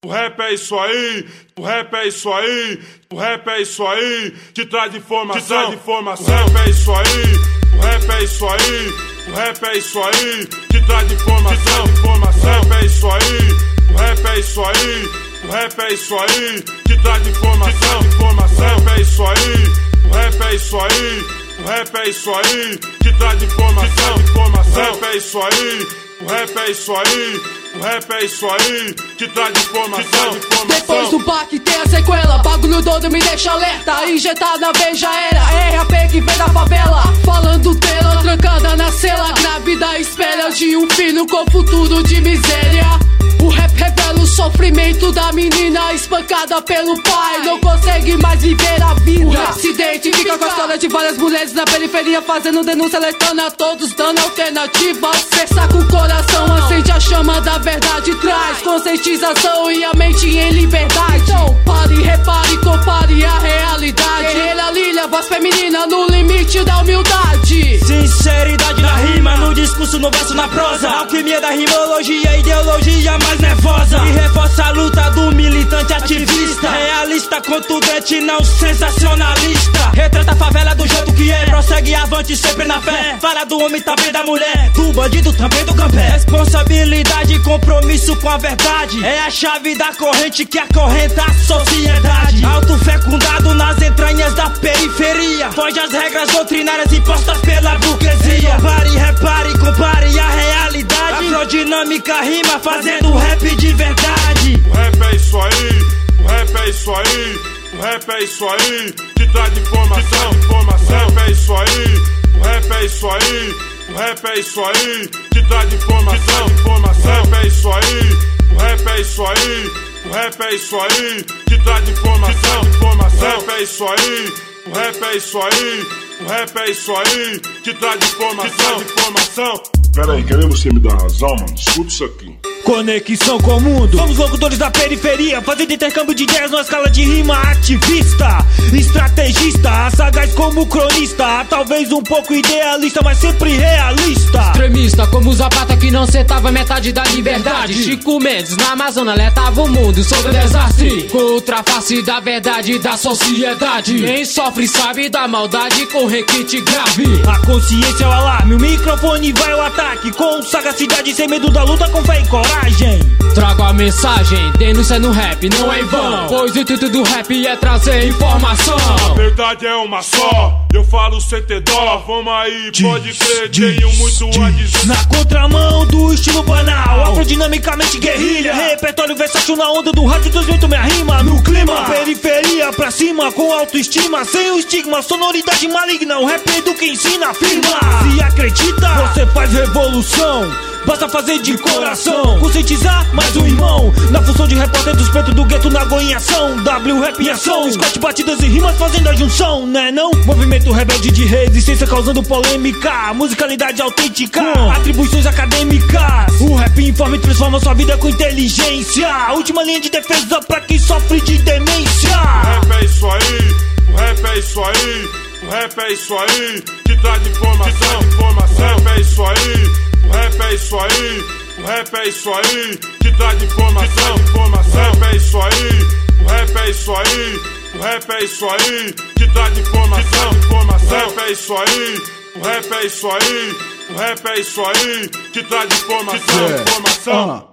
O rap é isso aí, o rap é isso aí, o rap é isso aí, te traz informação, o rap é isso aí, o rap é isso aí, o rap é isso aí, te traz informação, o rap é isso aí, o rap é isso aí, o rap é isso aí, te traz informação, o rap é isso aí, o rap é isso aí, o rap é isso aí, te traz informação, o rap é isso aí, o rap é isso aí. O rap é isso aí, te traz informação. Depois do baque tem a sequela, bagulho doido me deixa alerta. Injetar na veia já era, é RAP que vem da favela. Falando dela, trancada na cela, grávida à espera de um filho com futuro de miséria. O rap revela o sofrimento da menina espancada pelo pai, não consegue mais viver a vida. O rap se identifica com a história de várias mulheres na periferia, fazendo denúncia, alertando a todos, dando alternativas. Versa com o coração, acende a chama da verdade, traz conscientização e a mente em liberdade. Então pare, repare, compare a realidade. Guerreira Lília, voz feminina no limite da humildade. Sinceridade na rima, no discurso, no verso, na prosa. Alquimia da rimologia, ideologia mais nervosa. E reforça a luta do militante ativista, realista, contundente, não sensacionalista. Retrata a favela do jeito que é, prossegue avante sempre na fé. Fala do homem, também da mulher, do bandido, também do gambé. Responsabilidade e compromisso com a verdade é a chave da corrente que acorrenta a sociedade. Autofecundado nas entranhas da periferia, foge às regras doutrinárias impostas pela burguesia. Pare, repare, compare a realidade. Afrodinâmica rima fazendo rap de verdade. O rap é isso aí, o rap é isso aí, o rap é isso aí, te traz informação, o rap é isso aí, o rap é isso aí, o rap é isso aí, te traz informação, o rap é isso aí, o rap é isso aí, o rap é isso aí, te traz informação, o rap é isso aí, o rap é isso aí, o rap é isso aí, te traz informação. Pera aí, querendo você me dar razão, mano? Escuta isso aqui. Conexão com o mundo. Somos locutores da periferia, fazendo intercâmbio de ideias numa escala de rima ativista, estrategista, sagaz como cronista, talvez um pouco idealista, mas sempre realista. Extremista como Zapata que não cetava metade da liberdade. Chico Mendes na Amazônia alertava o mundo sobre o desastre, contra a face da verdade da sociedade. Quem sofre sabe da maldade com requinte grave. A consciência é o alarme, o microfone vai ao ataque, com sagacidade, sem medo da luta, com fé e coragem. Trago a mensagem, denúncia no rap, não é em vão, pois o intuito do rap é trazer informação. A verdade é uma só, eu falo sem ter dó. Vamos aí, pode crer, tenho muito a dizer. Na contramão do estilo banal, afrodinamicamente guerrilha, repertório versátil na onda do rádio, transmito minha rima no clima. Periferia pra cima, com autoestima, sem o estigma, sonoridade maligna, o rap educa, ensina, afirma. Se acredita, você faz revolução, basta fazer de coração, conscientizar mais um irmão, na função de repórter dos pretos do gueto na goinhação. W rap em ação, Scott batidas e rimas fazendo a junção, né não? Movimento rebelde de resistência causando polêmica, musicalidade autêntica, atribuições acadêmicas. O rap informa e transforma sua vida com inteligência, última linha de defesa pra quem sofre de demência. O rap é isso aí, o rap é isso aí, o rap é isso aí, te traz informação, o rap é isso aí, o rap é isso aí, o rap é isso aí, te traz informação, o rap é isso aí, o rap é isso aí, o rap é isso aí, te traz informação, o rap é isso aí, o rap é isso aí, o rap é isso aí, te traz informação.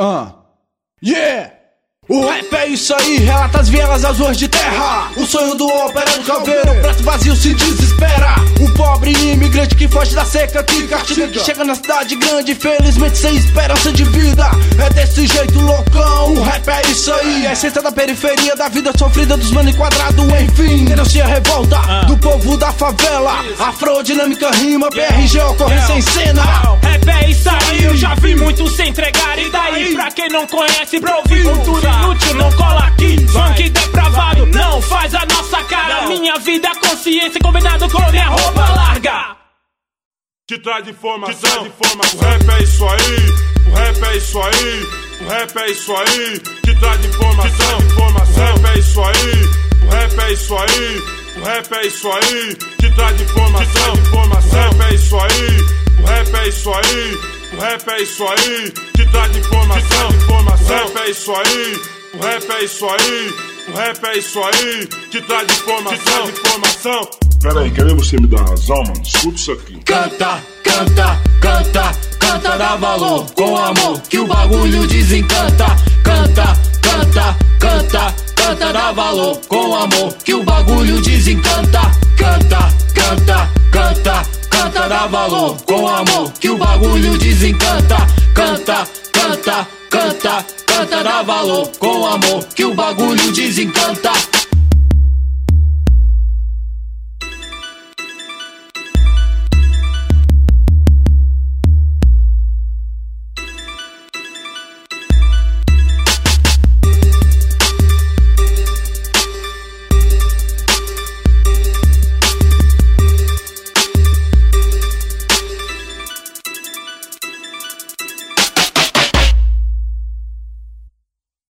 Yeah! O rap é isso aí, relata as vielas, as ruas de terra. O sonho do operário calveiro, prato vazio se desespera. O pobre imigrante que foge da seca, que castiga, que chega na cidade grande, infelizmente sem esperança de vida. É desse jeito loucão, o rap é isso aí. A essência da periferia, da vida sofrida dos mano enquadrado, enfim. Denuncia a revolta do povo da favela. Afrodinâmica rima, BRG, ocorrência em cena. Rap é isso aí, eu já vi muito se entregar. E daí, pra quem não conhece, pra ouvir cultura inútil, não cola aqui. Funk depravado, não faz a nossa cara. Minha vida, consciência, combinado com minha roupa larga. Te traz informação, o rap é isso aí, o rap é isso aí, o rap é isso aí, te traz informação, o rap é isso aí, o rap é isso aí, o rap é isso aí, te traz informação, o rap é isso aí, o rap é isso aí, o rap é isso aí, te traz informação, o rap é isso aí, O rap é isso aí, o rap é isso aí, te traz informação. Pera aí, quer ver você me dar razão, mano? Escuta isso aqui. Canta, canta, canta, canta, dá valor com amor que o bagulho desencanta. Canta, canta, canta, canta, dá valor com amor que o bagulho desencanta. Canta, canta, canta, canta, dá valor com amor que o bagulho desencanta. Canta, canta, canta, canta, dá valor com amor que o bagulho desencanta.